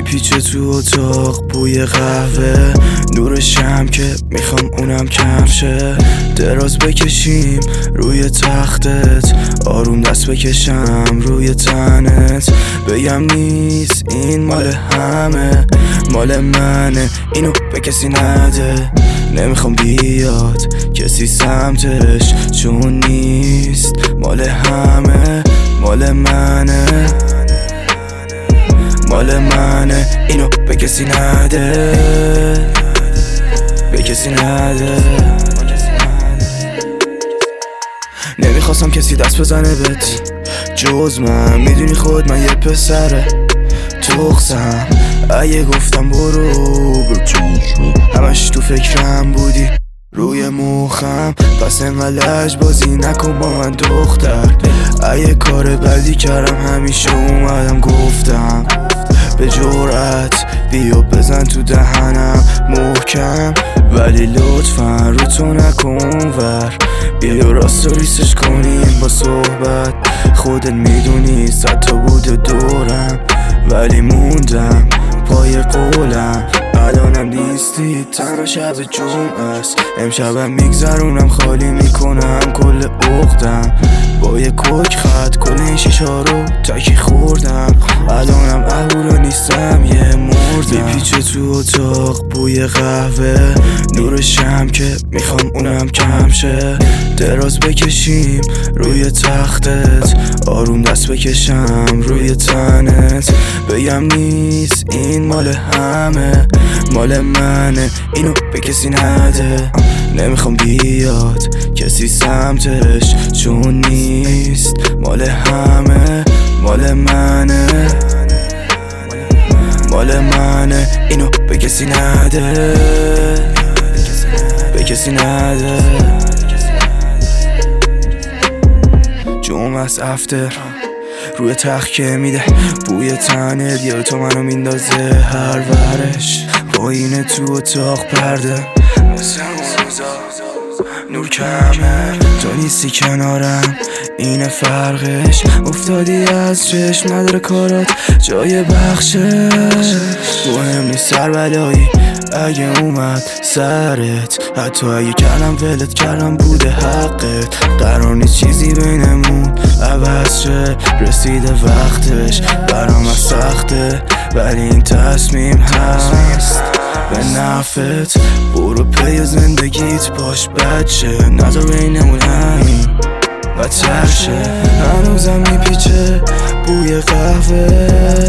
میپیچه تو اتاق بوی قهوه، نور شم که میخوام اونم کم شه. دراز بکشیم روی تختت، آروم دست بکشم روی تنت، بگم نیست این مال همه، مال منه، اینو به کسی نده. نمیخوام بیاد کسی سمتش، چون نیست مال همه، مال منه، مال منه، اینو به کسی نده، به کسی نده. نمیخواستم کسی دست بزنه بهت جز من، میدونی خود من یه پسره تخصم. اگه گفتم برو همش تو فکرم بودی روی مخم، پس انقدر لجبازی نکن با من دختر. اگه کار بدی کردم همیشه اومدم گفتم به جرأت بیا بزن تو دهنم محکم، ولی لطفا رو تو نکن ور، بیا راست و ریسش کنیم با صحبت. خودت میدونی صد تا بوده دورم، ولی موندم پای قولم. الانم نیستی تنها شب جمعه است، امشبم میگذرونم خالی میکنم کل عقدم، با یه کوک خط کل این شیشا رو تکی خوردم. الانم اهورا نیستم یه مردم، میپیچه تو اتاق بوی قهوه، نور شم که میخوام اونم کم شه. دراز بکشیم روی تختت، آروم دست بکشم روی تنت، بگم نیست این مال همه، مال منه، اینو به کسی نده. نمیخوام بیاد کسی سمتش، چون نیست مال همه، مال منه، مال منه، اینو به کسی نده، به کسی نده. جمعه از افتر روی تخت که میده بوی تنت، یا تو منو میندازه هر ورش، پایینه تو اتاق پرده نور کمه، تو نیستی کنارم اینه فرقش، افتادی از چشم نداره کارات جای بخشش. مهم نیست سر بلایی اگه اومد سرت، حتی اگه کردم ولت کردم بوده حقت. قرار نیست چیزی بینمون عوض شه، رسیده وقتش، برام از سخته ولی این تصمیم هست به نفت. برو پی زندگیت باش بچه، نذار بینمون همین بدتر شه. هنوزم میپیچه بوی قهوه،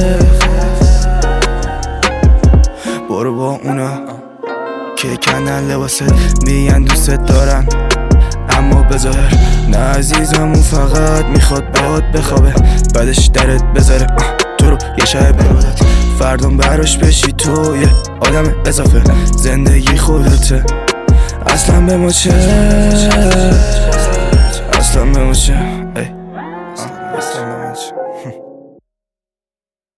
برو با اونا که کندن لباست میگن دوست دارن، اما بظاهر نه عزیزم، اون فقط میخواد باهات بخوابه، بعدش درت بذاره تو رو یه شب ببادت، فردام براش بشی تو یه آدم اضافه. زندگی خودته اصلا به ما چه، اصلا به ما چه.